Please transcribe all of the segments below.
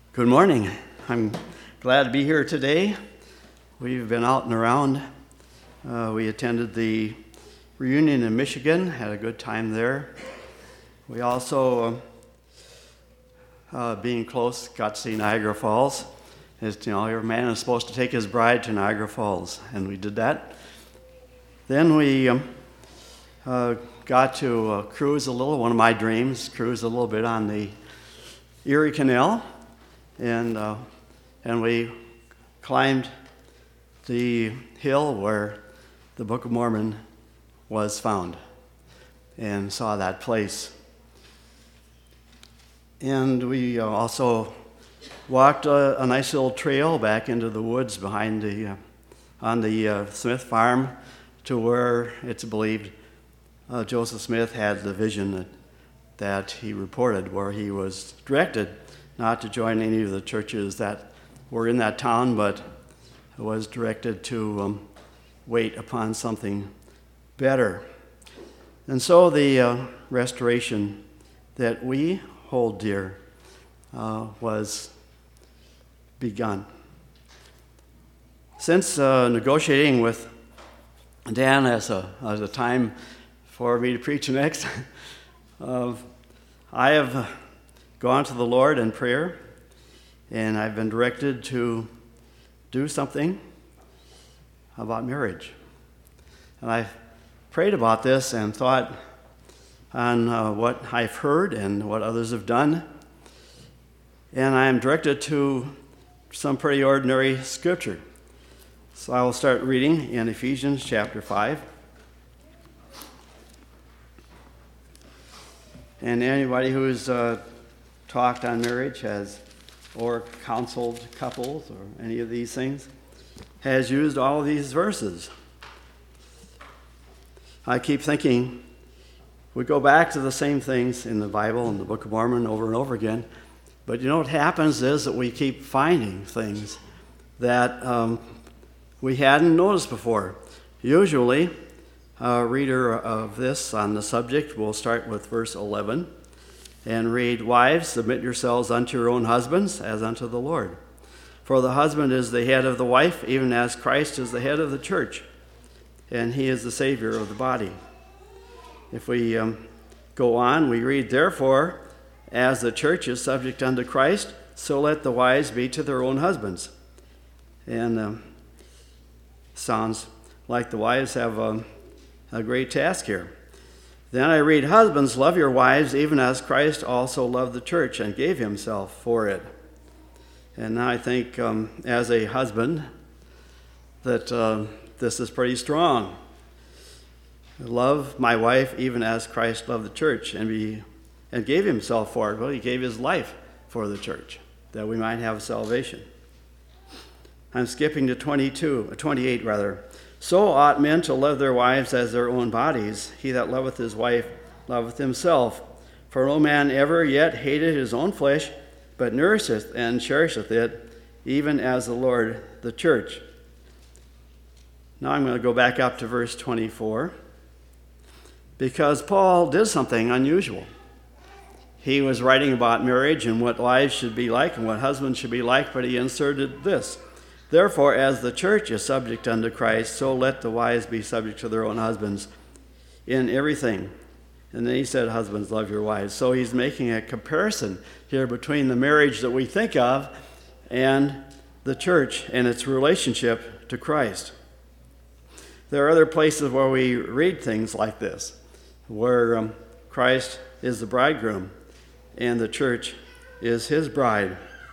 Good morning. I'm glad to be here today. We've been out and around. We attended the reunion in Michigan, had a good time there. We also, being close, got to see Niagara Falls. Every man is supposed to take his bride to Niagara Falls, and we did that. Then we got to cruise a little, one of my dreams, cruise a little bit on the Erie Canal. And we climbed the hill where the Book of Mormon was found and saw that place. And we also walked a nice little trail back into the woods behind on the Smith farm to where it's believed Joseph Smith had the vision that he reported, where he was directed not to join any of the churches that were in that town, but was directed to wait upon something better. And so the restoration that we hold dear was begun. Since negotiating with Dan as a time for me to preach next, I have gone to the Lord in prayer, and I've been directed to do something about marriage. And I've prayed about this and thought on what I've heard and what others have done. And I am directed to some pretty ordinary scripture. So I will start reading in Ephesians chapter 5. And anybody who's talked on marriage or counseled couples or any of these things has used all of these verses. I keep thinking we go back to the same things in the Bible and the Book of Mormon over and over again, but what happens is that we keep finding things that we hadn't noticed before. Usually, a reader of this on the subject will start with verse 11 and read, "Wives, submit yourselves unto your own husbands as unto the Lord. For the husband is the head of the wife, even as Christ is the head of the church, and he is the Savior of the body." If we go on, we read, "Therefore, as the church is subject unto Christ, so let the wives be to their own husbands." And sounds like the wives have a great task here. Then I read, "Husbands, love your wives, even as Christ also loved the church and gave himself for it." And now I think, as a husband, that this is pretty strong. Love my wife, even as Christ loved the church and gave himself for it. Well, he gave his life for the church, that we might have salvation. I'm skipping to 28 rather. "So ought men to love their wives as their own bodies. He that loveth his wife loveth himself. For no man ever yet hated his own flesh, but nourisheth and cherisheth it, even as the Lord the church." Now I'm going to go back up to verse 24, because Paul did something unusual. He was writing about marriage and what wives should be like and what husbands should be like, but he inserted this. "Therefore, as the church is subject unto Christ, so let the wives be subject to their own husbands in everything." And then he said, "Husbands, love your wives." So he's making a comparison here between the marriage that we think of and the church and its relationship to Christ. There are other places where we read things like this, where Christ is the bridegroom and the church is his bride.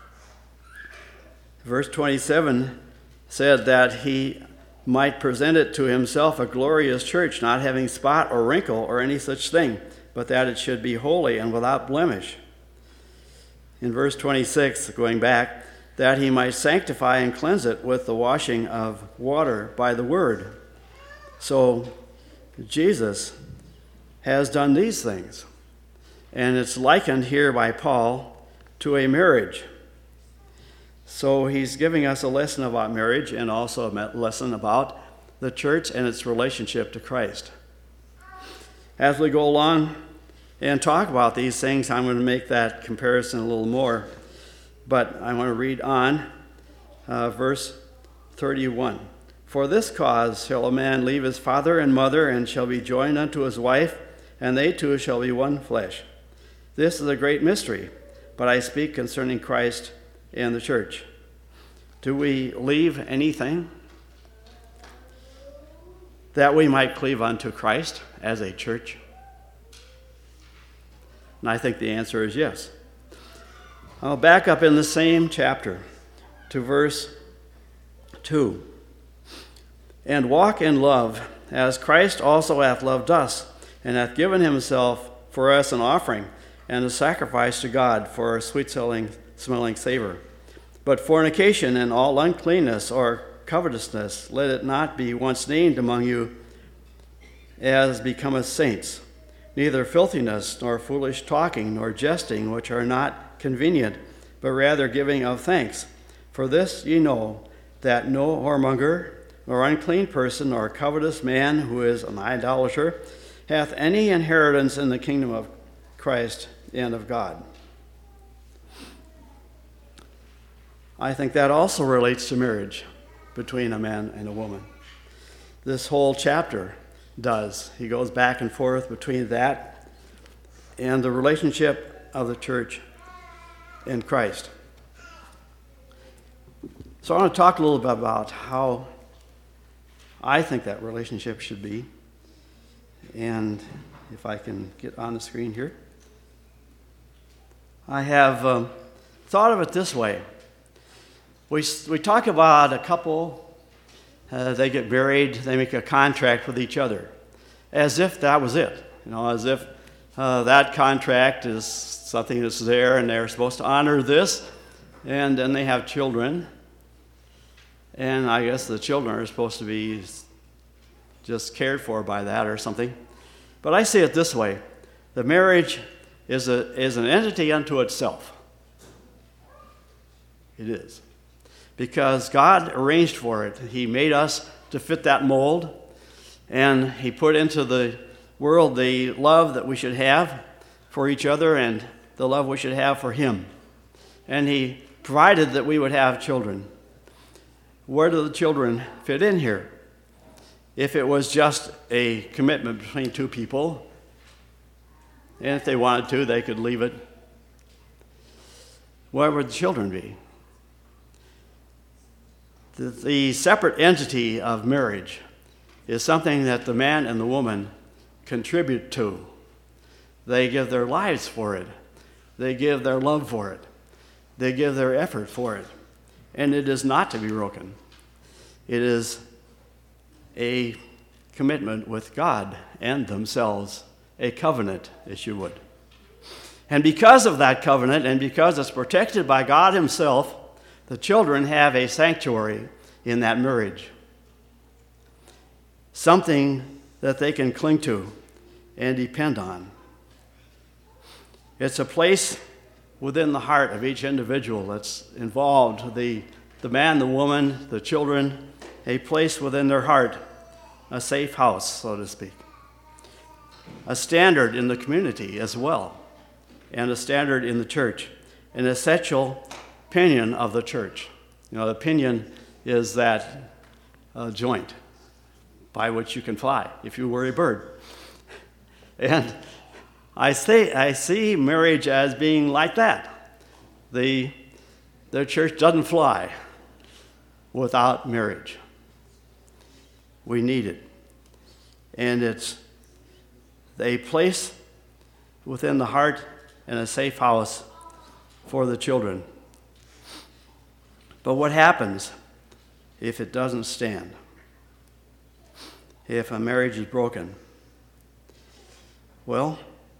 Verse 27 said that he might present it to himself a glorious church, not having spot or wrinkle or any such thing, but that it should be holy and without blemish. In verse 26, going back, that he might sanctify and cleanse it with the washing of water by the word. So Jesus has done these things, and it's likened here by Paul to a marriage. So he's giving us a lesson about marriage and also a lesson about the church and its relationship to Christ. As we go along and talk about these things, I'm going to make that comparison a little more. But I want to read on verse 31. For this cause shall a man leave his father and mother, and shall be joined unto his wife, and they two shall be one flesh. This is a great mystery, but I speak concerning Christ and the church. Do we leave anything that we might cleave unto Christ as a church? And I think the answer is yes. I'll back up in the same chapter to verse 2. And walk in love, as Christ also hath loved us, and hath given himself for us an offering and a sacrifice to God for a sweet-smelling savor. But fornication and all uncleanness or covetousness, let it not be once named among you as becometh saints, neither filthiness, nor foolish talking, nor jesting, which are not convenient, but rather giving of thanks. For this ye know, that no whoremonger, nor unclean person, nor covetous man who is an idolater, hath any inheritance in the kingdom of Christ and of God. I think that also relates to marriage between a man and a woman. This whole chapter does. He goes back and forth between that and the relationship of the church and Christ. So I want to talk a little bit about how I think that relationship should be. And if I can get on the screen here. I have thought of it this way. We talk about a couple, they get married, they make a contract with each other, as if that was it. As if that contract is something that's there and they're supposed to honor this, and then they have children. And I guess the children are supposed to be just cared for by that or something. But I see it this way. The marriage is an entity unto itself. It is. Because God arranged for it. He made us to fit that mold, and he put into the world the love that we should have for each other and the love we should have for him. And he provided that we would have children. Where do the children fit in here? If it was just a commitment between two people, and if they wanted to, they could leave it, where would the children be? The separate entity of marriage is something that the man and the woman contribute to. They give their lives for it. They give their love for it. They give their effort for it. And it is not to be broken. It is a commitment with God and themselves, a covenant, as you would. And because of that covenant, and because it's protected by God himself, the children have a sanctuary in that marriage. Something that they can cling to and depend on. It's a place within the heart of each individual that's involved. The man, the woman, the children, a place within their heart, a safe house, so to speak. A standard in the community as well, and a standard in the church, an essential pinion of the church. The pinion is that joint by which you can fly if you were a bird. And I see marriage as being like that. The church doesn't fly without marriage. We need it. And it's a place within the heart and a safe house for the children. But what happens if it doesn't stand? If a marriage is broken? Well,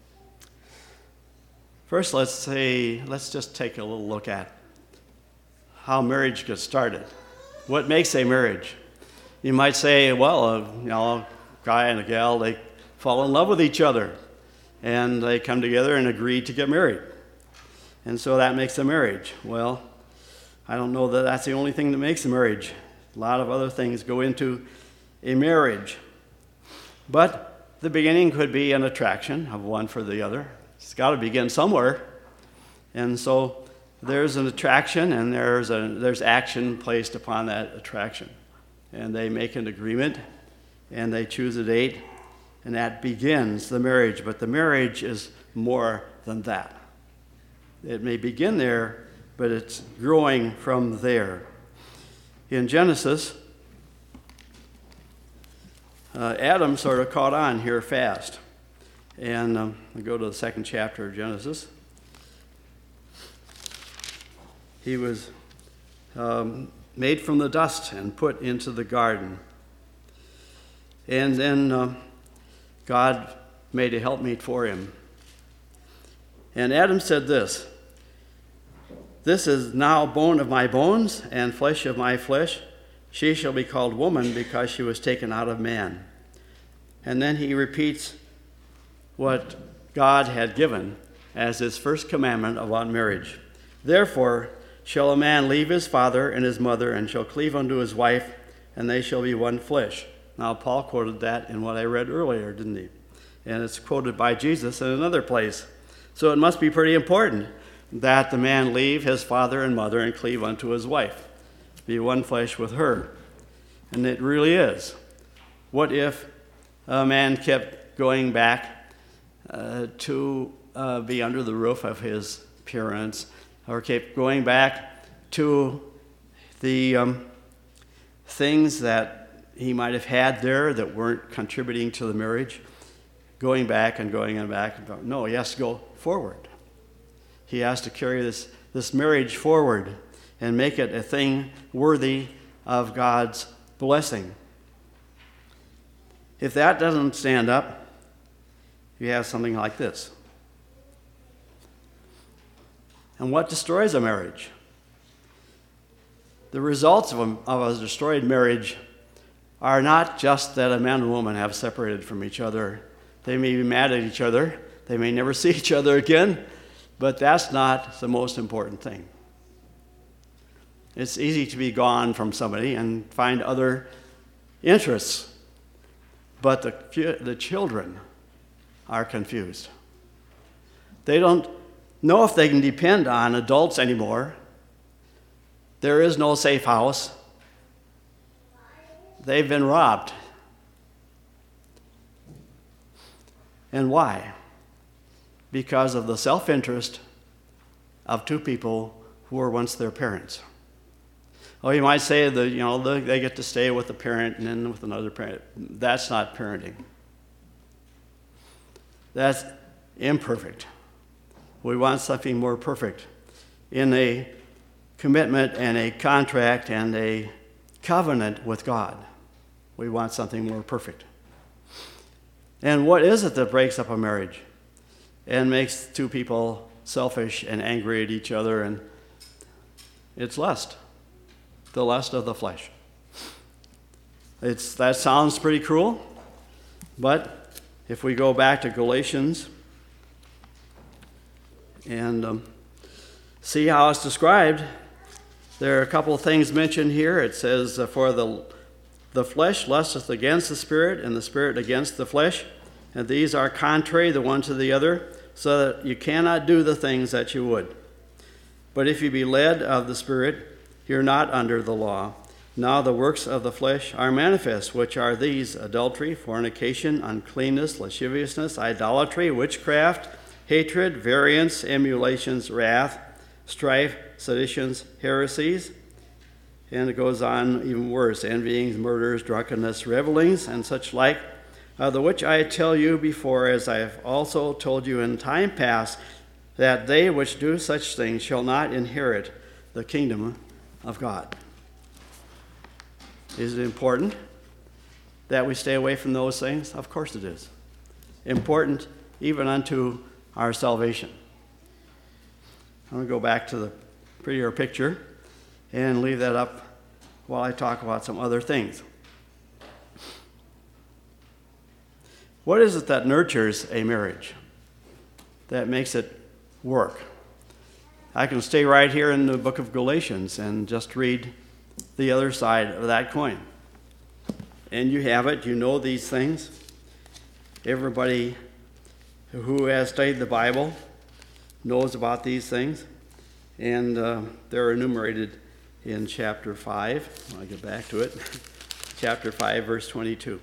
first let's just take a little look at how marriage gets started. What makes a marriage? You might say, well, a guy and a gal, they fall in love with each other, and they come together and agree to get married. And so that makes a marriage. Well, I don't know that that's the only thing that makes a marriage. A lot of other things go into a marriage. But the beginning could be an attraction of one for the other. It's got to begin somewhere. And so there's an attraction, and there's action placed upon that attraction. And they make an agreement, and they choose a date, and that begins the marriage. But the marriage is more than that. It may begin there, but it's growing from there. In Genesis, Adam sort of caught on here fast. And we go to the second chapter of Genesis. He was made from the dust and put into the garden. And then God made a helpmeet for him. And Adam said this, "This is now bone of my bones and flesh of my flesh. She shall be called woman because she was taken out of man." And then he repeats what God had given as his first commandment about marriage. "Therefore shall a man leave his father and his mother and shall cleave unto his wife, and they shall be one flesh." Now, Paul quoted that in what I read earlier, didn't he? And it's quoted by Jesus in another place. So it must be pretty important that the man leave his father and mother and cleave unto his wife, be one flesh with her. And it really is. What if a man kept going back to be under the roof of his parents, or kept going back to the things that he might have had there that weren't contributing to the marriage, going back and going and back? No, he has to go forward. He has to carry this marriage forward and make it a thing worthy of God's blessing. If that doesn't stand up, you have something like this. And what destroys a marriage? The results of a destroyed marriage are not just that a man and woman have separated from each other. They may be mad at each other. They may never see each other again, but that's not the most important thing. It's easy to be gone from somebody and find other interests, but the children are confused. They don't know if they can depend on adults anymore. There is no safe house. They've been robbed. And why? Because of the self-interest of two people who were once their parents. Oh, you might say that they get to stay with a parent and then with another parent. That's not parenting. That's imperfect. We want something more perfect in a commitment and a contract and a covenant with God. We want something more perfect. And what is it that breaks up a marriage and makes two people selfish and angry at each other? And it's lust, the lust of the flesh. That sounds pretty cruel, but if we go back to Galatians and see how it's described, there are a couple of things mentioned here. It says, "For the flesh lusteth against the spirit, and the spirit against the flesh, and these are contrary the one to the other, so that you cannot do the things that you would. But if you be led of the Spirit, you're not under the law. Now the works of the flesh are manifest, which are these: adultery, fornication, uncleanness, lasciviousness, idolatry, witchcraft, hatred, variance, emulations, wrath, strife, seditions, heresies." And it goes on even worse: envyings, murders, drunkenness, revelings, and such like, the which I tell you before, as I have also told you in time past, that they which do such things shall not inherit the kingdom of God. Is it important that we stay away from those things? Of course it is. Important even unto our salvation. I'm going to go back to the prettier picture and leave that up while I talk about some other things. What is it that nurtures a marriage, that makes it work? I can stay right here in the book of Galatians and just read the other side of that coin. And you have it, you know these things. Everybody who has studied the Bible knows about these things. And they're enumerated in chapter 5. I'll get back to it. Chapter 5, verse 22.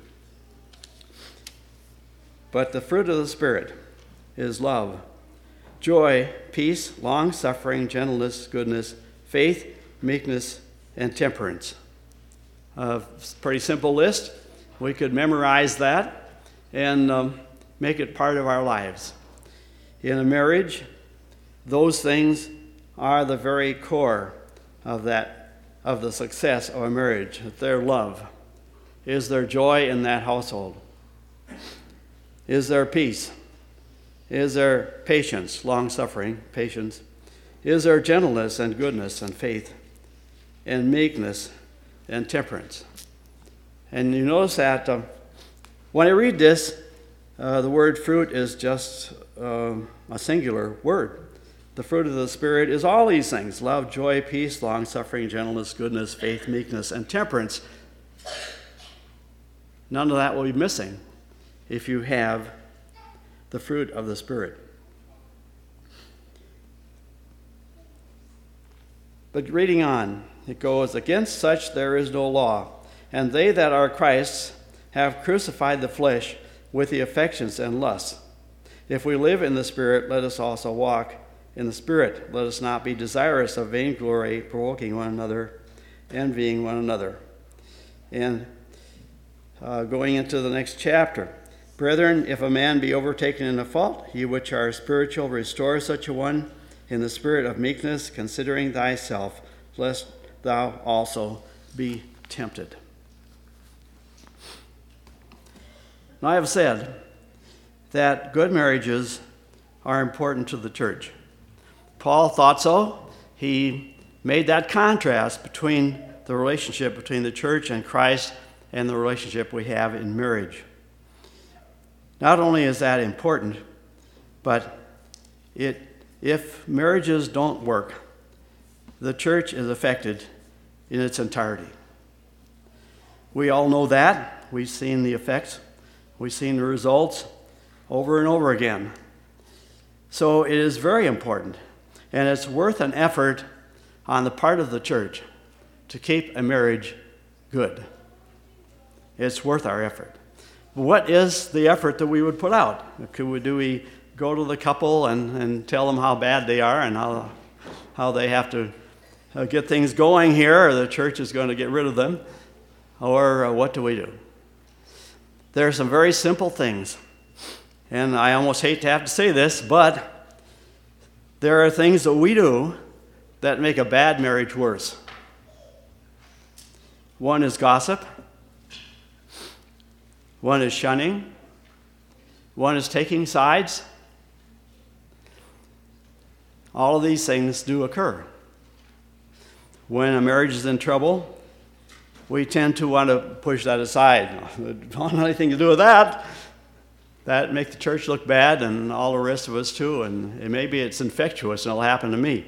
But the fruit of the Spirit is love, joy, peace, long-suffering, gentleness, goodness, faith, meekness, and temperance. Pretty simple list. We could memorize that and make it part of our lives. In a marriage, those things are the very core of the success of a marriage. Their love. Is there joy in that household? Is there peace? Is there patience, long-suffering, patience? Is there gentleness and goodness and faith and meekness and temperance? And you notice that when I read this, the word fruit is just a singular word. The fruit of the Spirit is all these things: love, joy, peace, long-suffering, gentleness, goodness, faith, meekness, and temperance. None of that will be missing if you have the fruit of the Spirit. But reading on, it goes, against such there is no law, and they that are Christ's have crucified the flesh with the affections and lusts. If we live in the Spirit, let us also walk in the Spirit. Let us not be desirous of vainglory, provoking one another, envying one another. And going into the next chapter. Brethren, if a man be overtaken in a fault, ye which are spiritual, restore such a one in the spirit of meekness, considering thyself, lest thou also be tempted. Now, I have said that good marriages are important to the church. Paul thought so. He made that contrast between the relationship between the church and Christ and the relationship we have in marriage. Not only is that important, but if marriages don't work, the church is affected in its entirety. We all know that. We've seen the effects. We've seen the results over and over again. So it is very important, and it's worth an effort on the part of the church to keep a marriage good. It's worth our effort. What is the effort that we would put out? Do we go to the couple and tell them how bad they are and how they have to get things going here, or the church is going to get rid of them? Or what do we do? There are some very simple things. And I almost hate to have to say this, but there are things that we do that make a bad marriage worse. One is gossip. One is shunning. One is taking sides. All of these things do occur. When a marriage is in trouble, we tend to want to push that aside. It don't have anything to do with that. That makes the church look bad, and all the rest of us too, and maybe it's infectious and it'll happen to me.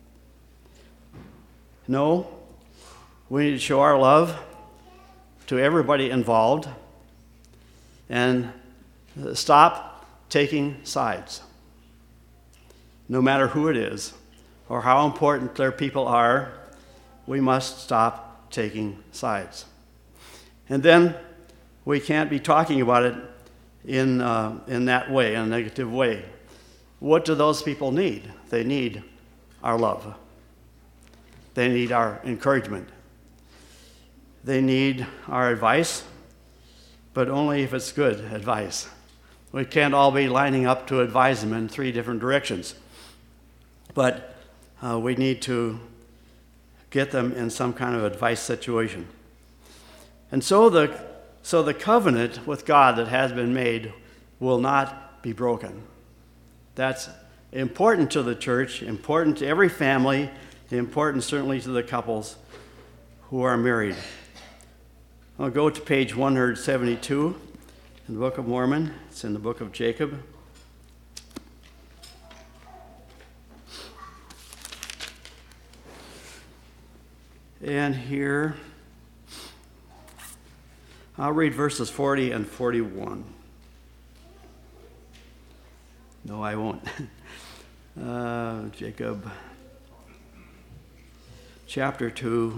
No, we need to show our love to everybody involved and stop taking sides. No matter who it is or how important their people are, we must stop taking sides. And then we can't be talking about it in that way, in a negative way. What do those people need? They need our love. They need our encouragement. They need our advice, but only if it's good advice. We can't all be lining up to advise them in 3 different directions. But we need to get them in some kind of advice situation. And so the covenant with God that has been made will not be broken. That's important to the church, important to every family, important certainly to the couples who are married. I'll go to page 172 in the Book of Mormon. It's in the Book of Jacob. And here, I'll read verses 40 and 41. No, I won't. Jacob. chapter 2,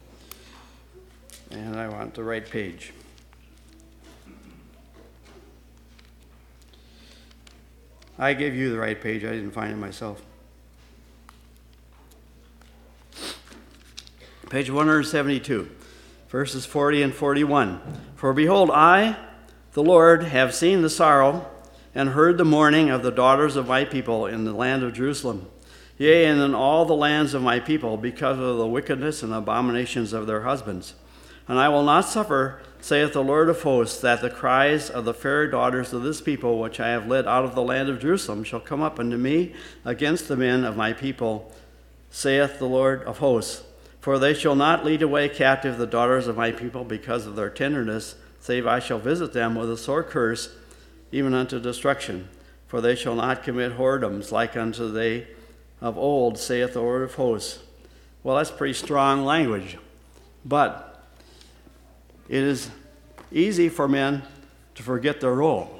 and I want the right page. I gave you the right page. I didn't find it myself. Page 172, verses 40 and 41. For behold, I, the Lord, have seen the sorrow and heard the mourning of the daughters of my people in the land of Jerusalem, yea, and in all the lands of my people, because of the wickedness and abominations of their husbands. And I will not suffer, saith the Lord of hosts, that the cries of the fair daughters of this people, which I have led out of the land of Jerusalem, shall come up unto me against the men of my people, saith the Lord of hosts. For they shall not lead away captive the daughters of my people because of their tenderness, save I shall visit them with a sore curse, even unto destruction. For they shall not commit whoredoms like unto they of old, saith the Lord of hosts. Well, that's pretty strong language. But it is easy for men to forget their role.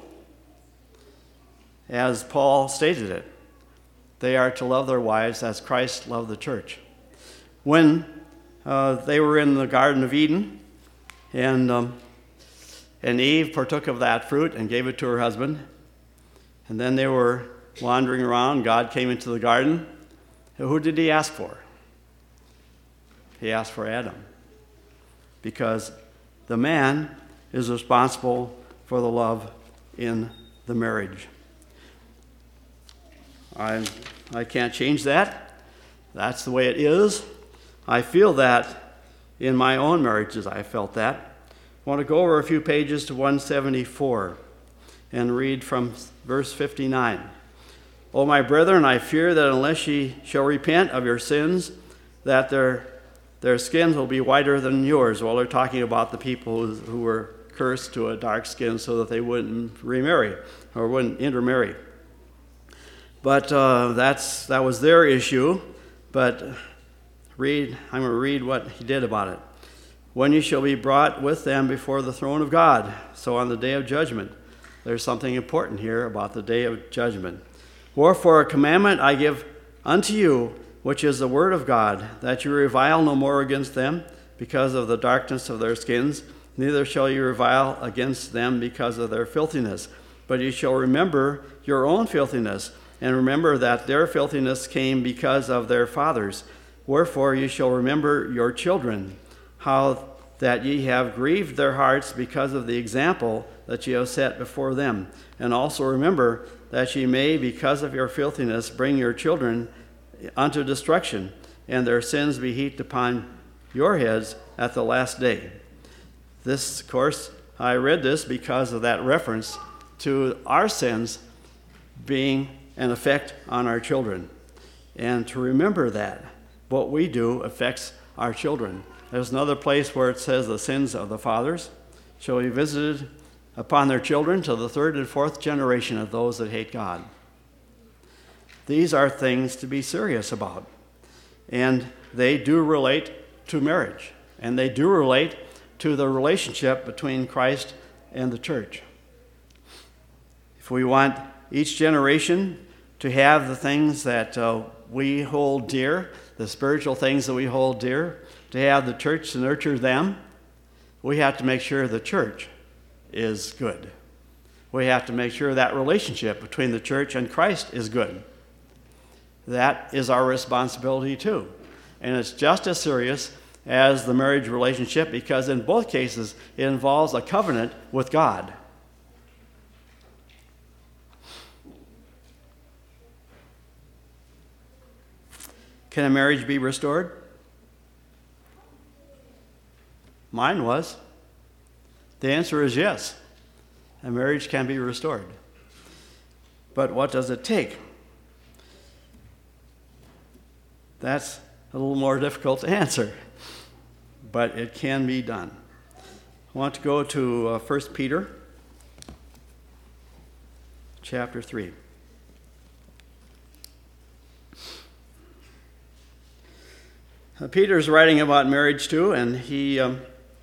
As Paul stated it, they are to love their wives as Christ loved the church. When they were in the Garden of Eden, and Eve partook of that fruit and gave it to her husband, and then they were wandering around, God came into the garden. Who did he ask for? He asked for Adam, because the man is responsible for the love in the marriage. I can't change that. That's the way it is. I feel that in my own marriages. I felt that. I want to go over a few pages to 174 and read from verse 59. O my brethren, I fear that unless ye shall repent of your sins, that their skins will be whiter than yours. Well, they're talking about the people who were cursed to a dark skin so that they wouldn't remarry or wouldn't intermarry. But that was their issue. But I'm going to read what he did about it. When you shall be brought with them before the throne of God. So on the day of judgment, there's something important here about the day of judgment. Wherefore a commandment I give unto you, which is the word of God, that you revile no more against them because of the darkness of their skins, neither shall you revile against them because of their filthiness. But you shall remember your own filthiness, and remember that their filthiness came because of their fathers. Wherefore you shall remember your children, how that ye have grieved their hearts because of the example that ye have set before them. And also remember that ye may, because of your filthiness, bring your children unto destruction, and their sins be heaped upon your heads at the last day. This, of course, I read this because of that reference to our sins being an effect on our children. And to remember that what we do affects our children. There's another place where it says the sins of the fathers shall be visited upon their children to the third and fourth generation of those that hate God. These are things to be serious about. And they do relate to marriage. And they do relate to the relationship between Christ and the church. If we want each generation to have the things that we hold dear, the spiritual things that we hold dear, to have the church to nurture them, we have to make sure the church is good. We have to make sure that relationship between the church and Christ is good. That is our responsibility too. And it's just as serious as the marriage relationship, because in both cases it involves a covenant with God. Can a marriage be restored? Mine was. The answer is yes. A marriage can be restored. But what does it take? That's a little more difficult to answer. But it can be done. I want to go to 1 Peter chapter 3. Peter's writing about marriage too, and he, in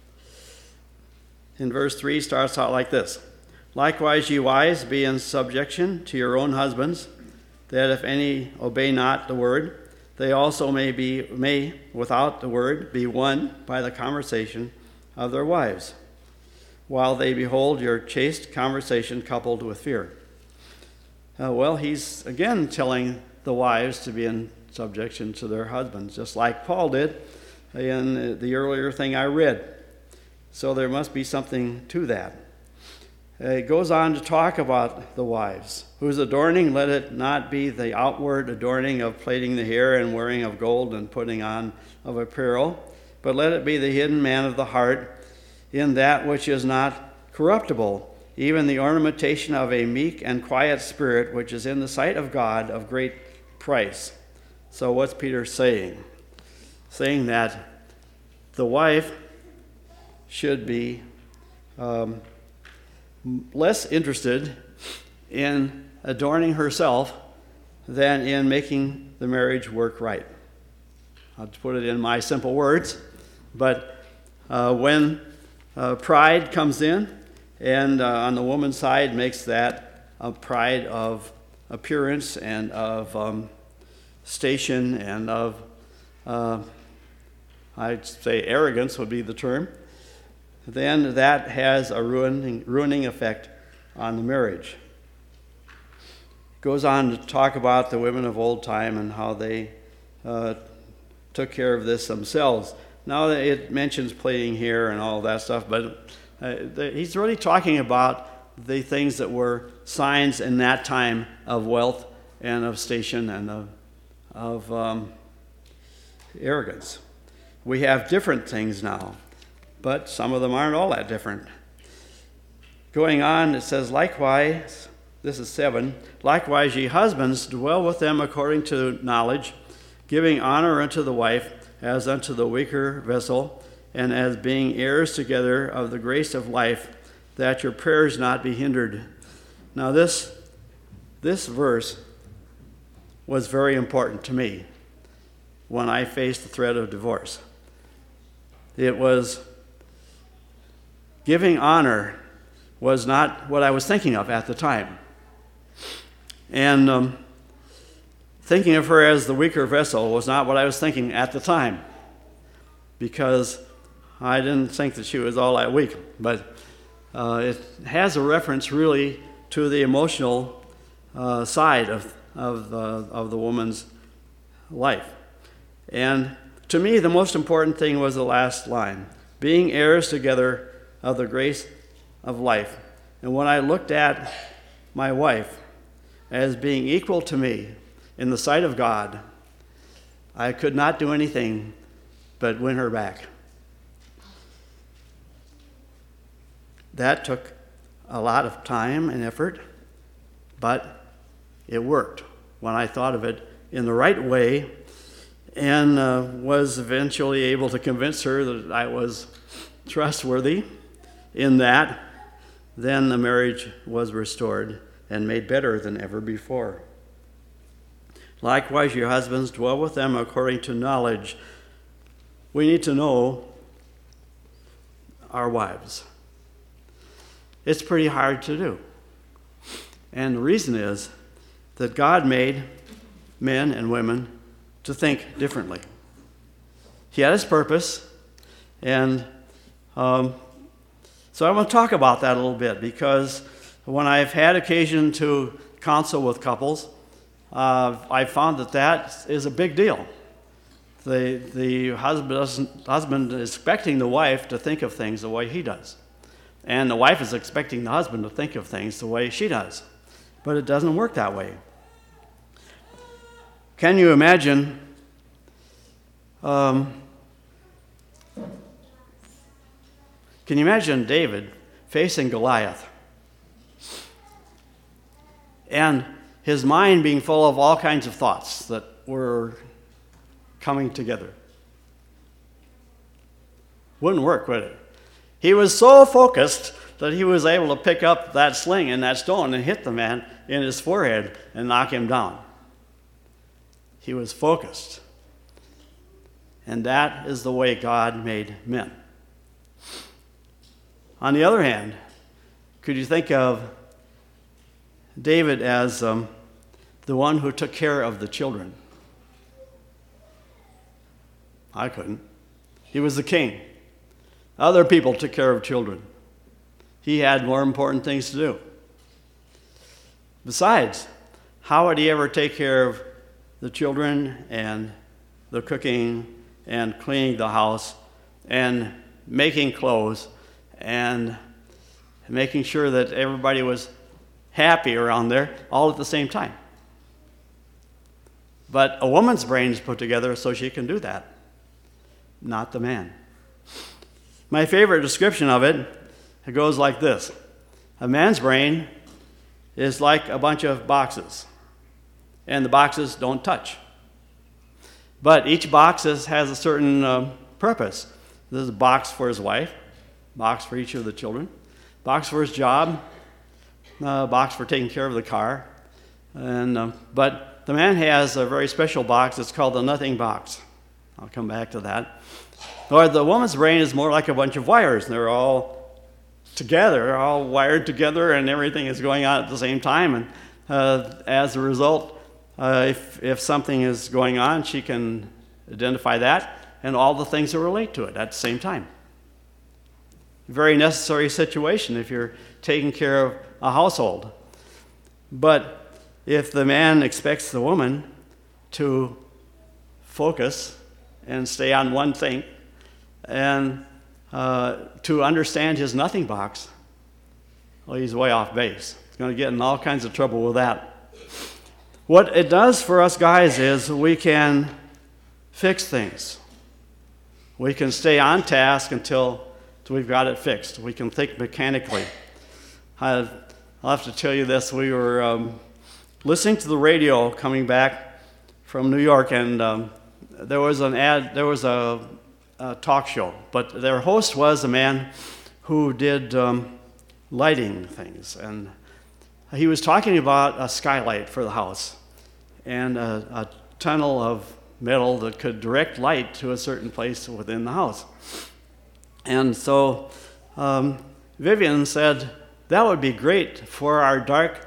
verse 3, starts out like this. Likewise, ye wives, be in subjection to your own husbands, that if any obey not the word, they also may, without the word, be won by the conversation of their wives, while they behold your chaste conversation coupled with fear. Well, he's again telling the wives to be in subjection to their husbands, just like Paul did in the earlier thing I read. So there must be something to that. It goes on to talk about the wives. Whose adorning, let it not be the outward adorning of plaiting the hair and wearing of gold and putting on of apparel, but let it be the hidden man of the heart in that which is not corruptible, even the ornamentation of a meek and quiet spirit, which is in the sight of God of great price. So what's Peter saying? Saying that the wife should be less interested in adorning herself than in making the marriage work right. I'll put it in my simple words, but when pride comes in and on the woman's side makes that a pride of appearance and of station and of, I'd say arrogance would be the term, then that has a ruining effect on the marriage. It goes on to talk about the women of old time and how they took care of this themselves. Now it mentions plaiting hair and all that stuff, but he's really talking about the things that were signs in that time of wealth and of station and of arrogance. We have different things now, but some of them aren't all that different. Going on, it says, likewise, this is 7, likewise ye husbands, dwell with them according to knowledge, giving honor unto the wife as unto the weaker vessel, and as being heirs together of the grace of life, that your prayers not be hindered. Now this verse was very important to me when I faced the threat of divorce. It was giving honor was not what I was thinking of at the time. And thinking of her as the weaker vessel was not what I was thinking at the time, because I didn't think that she was all that weak. But it has a reference really to the emotional side of the woman's life. And to me, the most important thing was the last line, being heirs together of the grace of life. And when I looked at my wife as being equal to me in the sight of God, I could not do anything but win her back. That took a lot of time and effort, but it worked when I thought of it in the right way, and was eventually able to convince her that I was trustworthy in that. Then the marriage was restored and made better than ever before. Likewise, your husbands, dwell with them according to knowledge. We need to know our wives. It's pretty hard to do. And the reason is that God made men and women to think differently. He had his purpose, and so I want to talk about that a little bit, because when I've had occasion to counsel with couples, I found that is a big deal. The husband is expecting the wife to think of things the way he does, and the wife is expecting the husband to think of things the way she does. But it doesn't work that way. Can you imagine David facing Goliath and his mind being full of all kinds of thoughts that were coming together? Wouldn't work, would it? He was so focused that he was able to pick up that sling and that stone and hit the man in his forehead and knock him down. He was focused. And that is the way God made men. On the other hand, could you think of David as the one who took care of the children? I couldn't. He was the king. Other people took care of children. He had more important things to do. Besides, how would he ever take care of the children and the cooking and cleaning the house and making clothes and making sure that everybody was happy around there all at the same time? But a woman's brain is put together so she can do that, not the man. My favorite description of it goes like this. A man's brain is like a bunch of boxes, and the boxes don't touch. But each box has a certain purpose. There's a box for his wife, box for each of the children, box for his job, box for taking care of the car. But the man has a very special box. It's called the nothing box. I'll come back to that. Or the woman's brain is more like a bunch of wires. They're all together, all wired together, and everything is going on at the same time. And as a result, if something is going on, she can identify that and all the things that relate to it at the same time. Very necessary situation if you're taking care of a household. But if the man expects the woman to focus and stay on one thing and to understand his nothing box, well, he's way off base. He's going to get in all kinds of trouble with that. What it does for us guys is we can fix things. We can stay on task until we've got it fixed. We can think mechanically. I'll have to tell you this. We were listening to the radio coming back from New York, and there was a talk show, but their host was a man who did lighting things, and he was talking about a skylight for the house and a tunnel of metal that could direct light to a certain place within the house. And so Vivian said, that would be great for our dark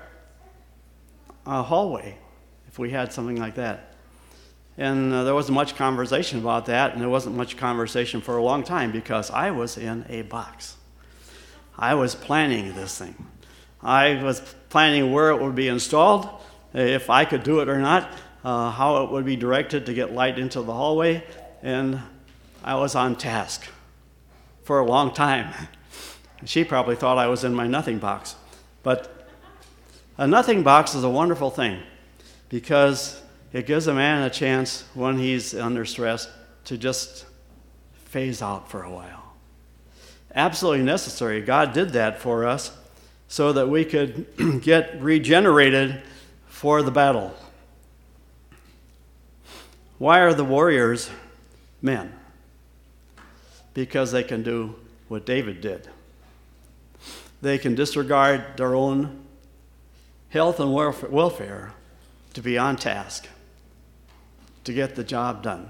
hallway if we had something like that. And there wasn't much conversation about that, and there wasn't much conversation for a long time because I was in a box. I was planning this thing. I was planning where it would be installed, if I could do it or not, how it would be directed to get light into the hallway, and I was on task for a long time. She probably thought I was in my nothing box. But a nothing box is a wonderful thing because it gives a man a chance when he's under stress to just phase out for a while. Absolutely necessary. God did that for us so that we could get regenerated for the battle. Why are the warriors men? Because they can do what David did. They can disregard their own health and welfare to be on task, to get the job done.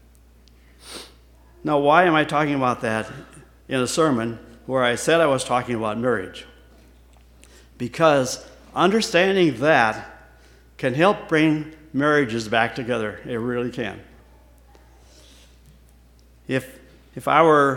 Now, why am I talking about that in a sermon where I said I was talking about marriage? Because understanding that can help bring marriages back together. It really can. If I were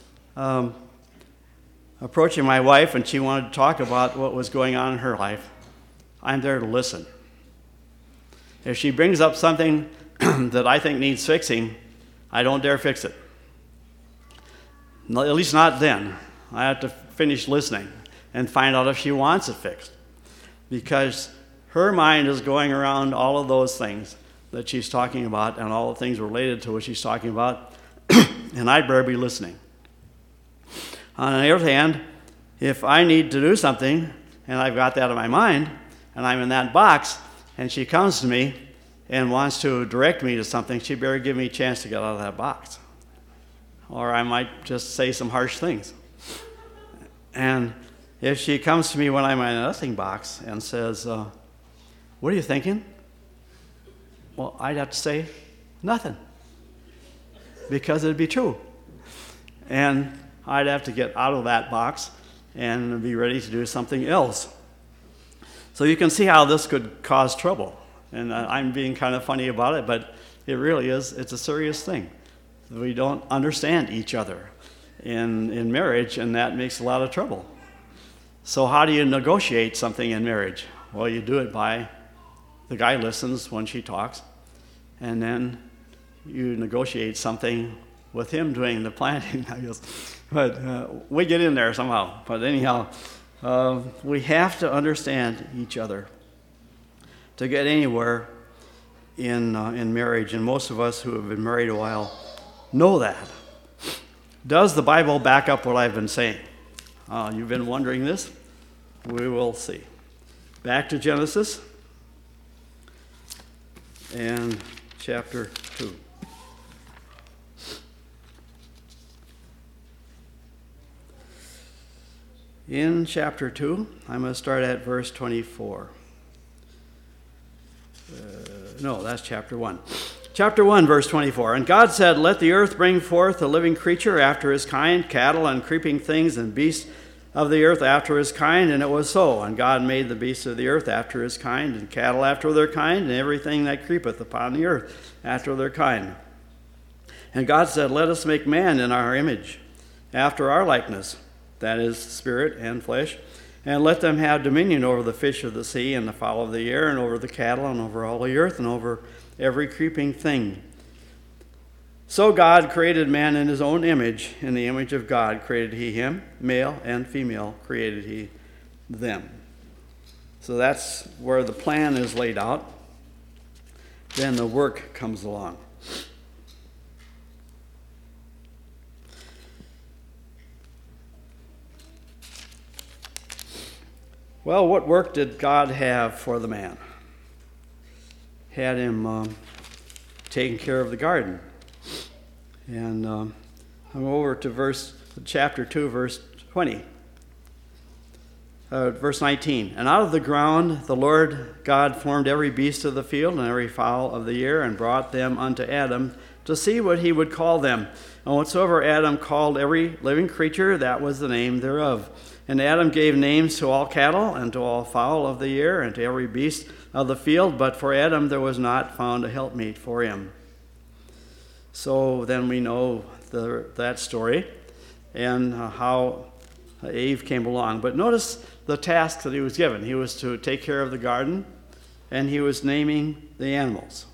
approaching my wife and she wanted to talk about what was going on in her life, I'm there to listen. If she brings up something that I think needs fixing, I don't dare fix it. At least not then. I have to finish listening and find out if she wants it fixed. Because her mind is going around all of those things that she's talking about and all the things related to what she's talking about, and I'd better be listening. On the other hand, if I need to do something and I've got that in my mind and I'm in that box and she comes to me and wants to direct me to something, she better give me a chance to get out of that box. Or I might just say some harsh things. And if she comes to me when I'm in a nothing box and says, what are you thinking? Well, I'd have to say nothing, because it'd be true. And I'd have to get out of that box and be ready to do something else. So you can see how this could cause trouble. And I'm being kind of funny about it, but it really is. It's a serious thing. we don't understand each other in marriage, and that makes a lot of trouble. So how do you negotiate something in marriage? Well, you do it by the guy listens when she talks, and then you negotiate something with him doing the planning, I guess. But we get in there somehow. But anyhow, we have to understand each other to get anywhere in marriage. And most of us who have been married a while know that. Does the Bible back up what I've been saying? You've been wondering this? We will see. Back to Genesis and chapter 2. In chapter 2, I'm going to start at verse 24. No, that's chapter 1. Chapter 1, verse 24. And God said, "Let the earth bring forth a living creature after his kind, cattle and creeping things and beasts of the earth after his kind." And it was so. And God made the beasts of the earth after his kind, and cattle after their kind, and everything that creepeth upon the earth after their kind. And God said, "Let us make man in our image, after our likeness," that is, spirit and flesh, "and let them have dominion over the fish of the sea and the fowl of the air and over the cattle and over all the earth and over every creeping thing." So God created man in his own image. In the image of God created he him, male and female created he them. So that's where the plan is laid out. Then the work comes along. Well, what work did God have for the man? Had him taking care of the garden. And I'm over to chapter 2, verse 20. Verse 19. "And out of the ground the Lord God formed every beast of the field and every fowl of the air, and brought them unto Adam to see what he would call them. And whatsoever Adam called every living creature, that was the name thereof. And Adam gave names to all cattle, and to all fowl of the air, and to every beast of the field. But for Adam there was not found a helpmeet for him." So then we know that story and how Eve came along. But notice the task that he was given. He was to take care of the garden, and he was naming the animals.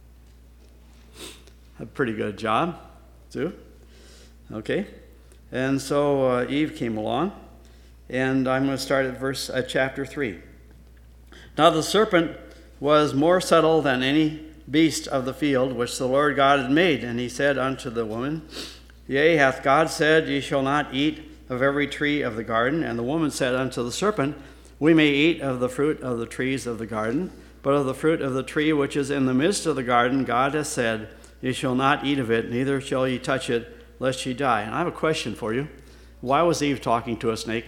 A pretty good job, too. Okay. And so Eve came along. And I'm going to start at chapter 3. "Now the serpent was more subtle than any beast of the field which the Lord God had made. And he said unto the woman, Yea, hath God said, Ye shall not eat of every tree of the garden? And the woman said unto the serpent, We may eat of the fruit of the trees of the garden, but of the fruit of the tree which is in the midst of the garden, God hath said, Ye shall not eat of it, neither shall ye touch it, lest ye die." And I have a question for you. Why was Eve talking to a snake?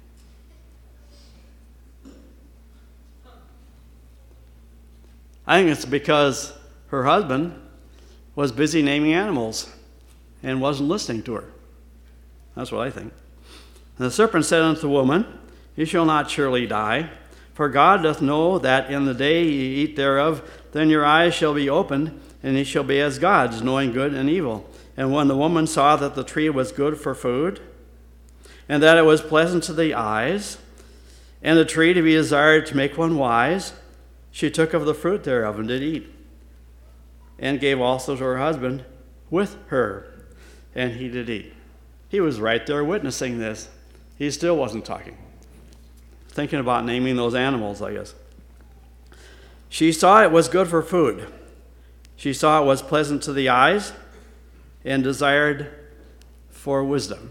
I think it's because her husband was busy naming animals and wasn't listening to her. That's what I think. And the serpent said unto the woman, Ye shall not surely die, for God doth know that in the day ye eat thereof, then your eyes shall be opened, and ye shall be as gods, knowing good and evil. And when the woman saw that the tree was good for food, and that it was pleasant to the eyes, and the tree to be desired to make one wise, she took of the fruit thereof and did eat, and gave also to her husband with her, and he did eat. He was right there witnessing this. He still wasn't talking. Thinking about naming those animals, I guess. She saw it was good for food. She saw it was pleasant to the eyes, and desired for wisdom.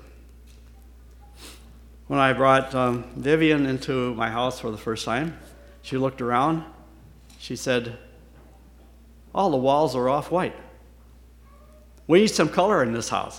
When I brought Vivian into my house for the first time, she looked around. She said, All the walls are off-white. We need some color in this house.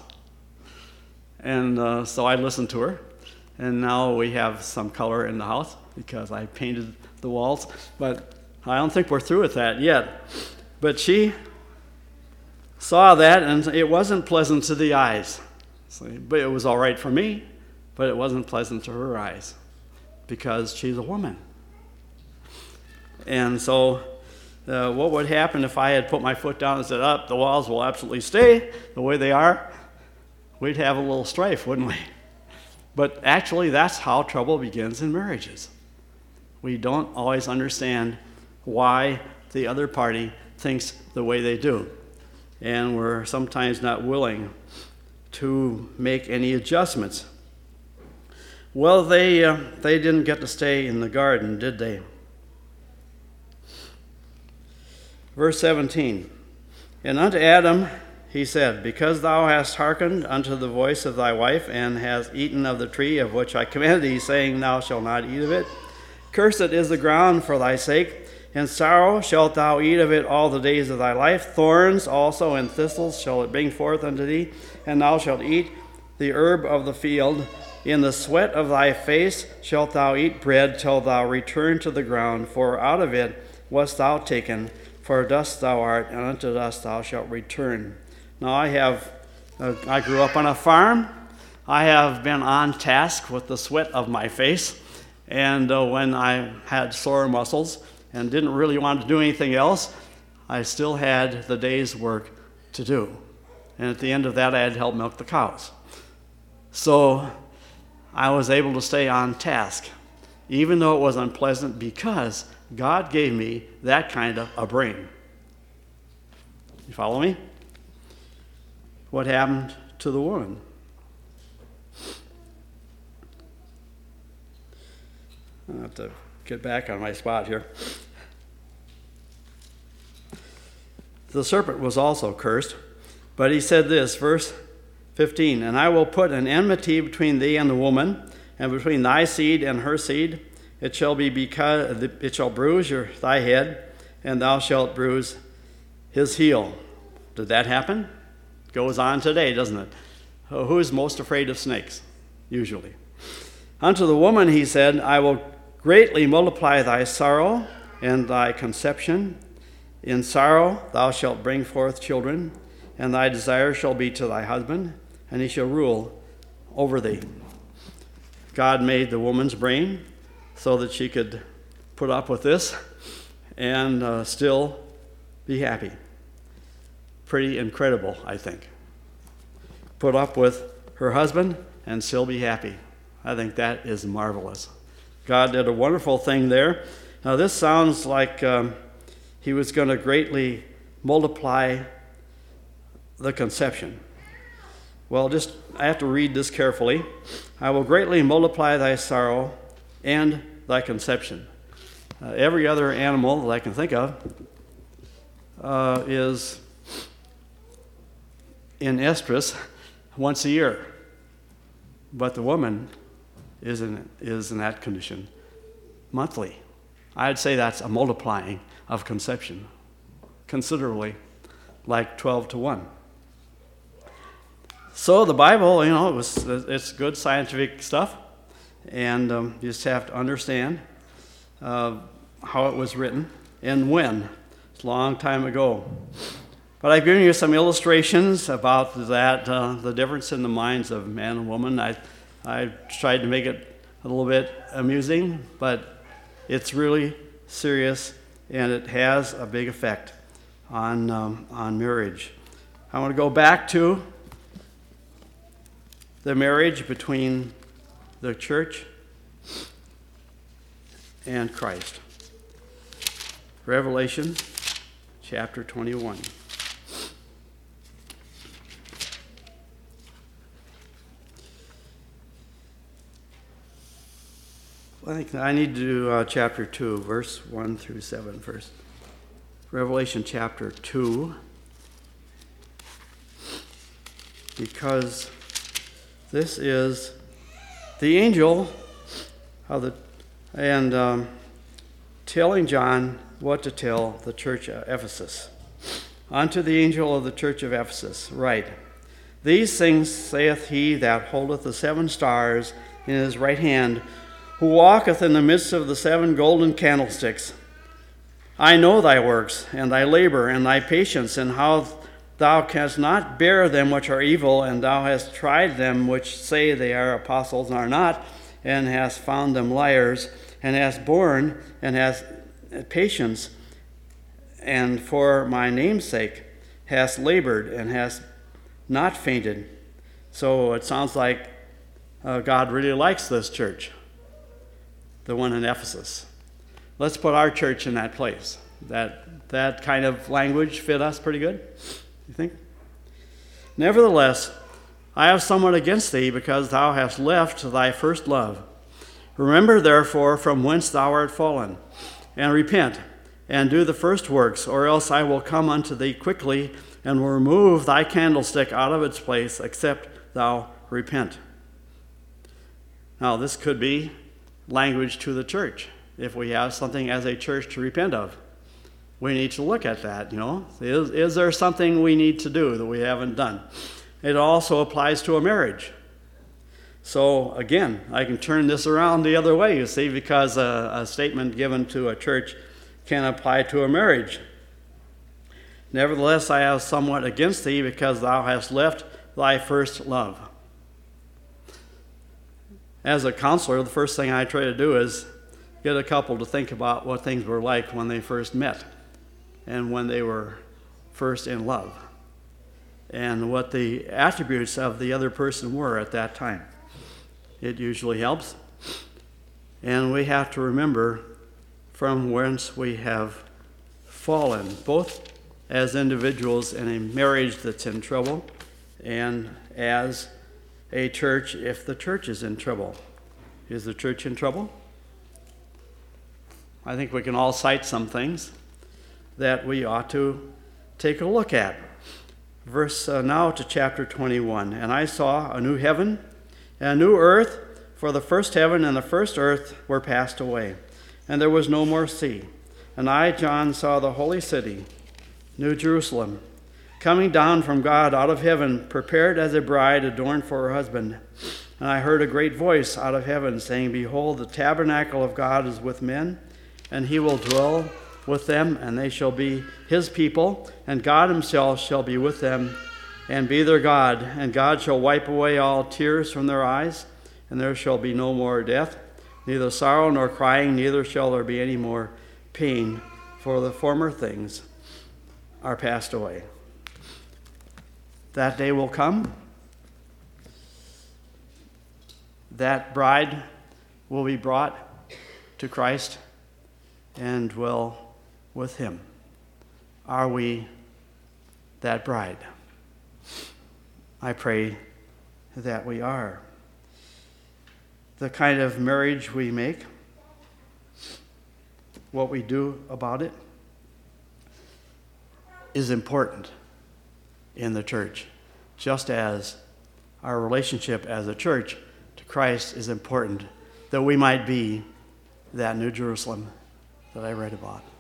And so I listened to her. And now we have some color in the house because I painted the walls. But I don't think we're through with that yet. But she saw that, and it wasn't pleasant to the eyes. But it was all right for me, but it wasn't pleasant to her eyes because she's a woman. And so what would happen if I had put my foot down and said, "Up, the walls will absolutely stay the way they are"? We'd have a little strife, wouldn't we? But actually, that's how trouble begins in marriages. We don't always understand why the other party thinks the way they do. And we're sometimes not willing to make any adjustments. Well, they didn't get to stay in the garden, did they? Verse 17, and unto Adam he said, because thou hast hearkened unto the voice of thy wife, and hast eaten of the tree of which I commanded thee, saying, thou shalt not eat of it, cursed is the ground for thy sake, and sorrow shalt thou eat of it all the days of thy life. Thorns also and thistles shall it bring forth unto thee, and thou shalt eat the herb of the field. In the sweat of thy face shalt thou eat bread till thou return to the ground, for out of it wast thou taken, for dust thou art, and unto dust thou shalt return. Now I grew up on a farm. I have been on task with the sweat of my face, and when I had sore muscles and didn't really want to do anything else, I still had the day's work to do. And at the end of that, I had to help milk the cows. So I was able to stay on task, even though it was unpleasant, because God gave me that kind of a brain. You follow me? What happened to the woman? I'll have to get back on my spot here. The serpent was also cursed, but he said this, verse 15, and I will put an enmity between thee and the woman, and between thy seed and her seed. It shall bruise thy head, and thou shalt bruise his heel. Did that happen? Goes on today, doesn't it? Who is most afraid of snakes? Usually. Unto the woman he said, I will greatly multiply thy sorrow and thy conception. In sorrow thou shalt bring forth children, and thy desire shall be to thy husband, and he shall rule over thee. God made the woman's brain so that she could put up with this and still be happy. Pretty incredible, I think. Put up with her husband and still be happy. I think that is marvelous. God did a wonderful thing there. Now this sounds like he was going to greatly multiply the conception. Well, I have to read this carefully. I will greatly multiply thy sorrow and thy conception. Every other animal that I can think of is in estrus once a year, but the woman is in that condition monthly. I'd say that's a multiplying of conception, considerably, like 12 to 1. So the Bible, it's good scientific stuff, and you just have to understand how it was written and when. It's a long time ago. But I've given you some illustrations about that, the difference in the minds of man and woman. I tried to make it a little bit amusing, but it's really serious, and it has a big effect on marriage. I want to go back to the marriage between the church and Christ. Revelation chapter 21. I think I need to do chapter 2, verse 1 through 7 first. Revelation chapter 2, because this is the angel of telling John what to tell the church of Ephesus. Unto the angel of the church of Ephesus write, these things saith he that holdeth the 7 stars in his right hand, who walketh in the midst of the 7 golden candlesticks. I know thy works, and thy labor, and thy patience, and how thou canst not bear them which are evil, and thou hast tried them which say they are apostles and are not, and hast found them liars, and hast borne, and hast patience, and for my name's sake hast labored and hast not fainted. So it sounds like God really likes this church, the one in Ephesus. Let's put our church in that place. That kind of language fit us pretty good, you think? Nevertheless, I have somewhat against thee, because thou hast left thy first love. Remember, therefore, from whence thou art fallen, and repent, and do the first works, or else I will come unto thee quickly, and will remove thy candlestick out of its place, except thou repent. Now, this could be language to the church. If we have something as a church to repent of, we need to look at that, Is there something we need to do that we haven't done? It also applies to a marriage. So, again, I can turn this around the other way, you see, because a statement given to a church can apply to a marriage. Nevertheless, I have somewhat against thee, because thou hast left thy first love. As a counselor, the first thing I try to do is get a couple to think about what things were like when they first met and when they were first in love, and what the attributes of the other person were at that time. It usually helps. And we have to remember from whence we have fallen, both as individuals in a marriage that's in trouble and as a church if the church is in trouble. Is the church in trouble? I think we can all cite some things that we ought to take a look at. Now to chapter 21. And I saw a new heaven and a new earth, for the first heaven and the first earth were passed away, and there was no more sea. And I, John, saw the holy city, New Jerusalem, coming down from God out of heaven, prepared as a bride adorned for her husband. And I heard a great voice out of heaven saying, Behold, the tabernacle of God is with men, and he will dwell with them, and they shall be his people, and God himself shall be with them and be their God. And God shall wipe away all tears from their eyes, and there shall be no more death, neither sorrow nor crying, neither shall there be any more pain, for the former things are passed away. That day will come. That bride will be brought to Christ and dwell with him. Are we that bride? I pray that we are. The kind of marriage we make, what we do about it, is important in the church, just as our relationship as a church to Christ is important, that we might be that New Jerusalem that I read about.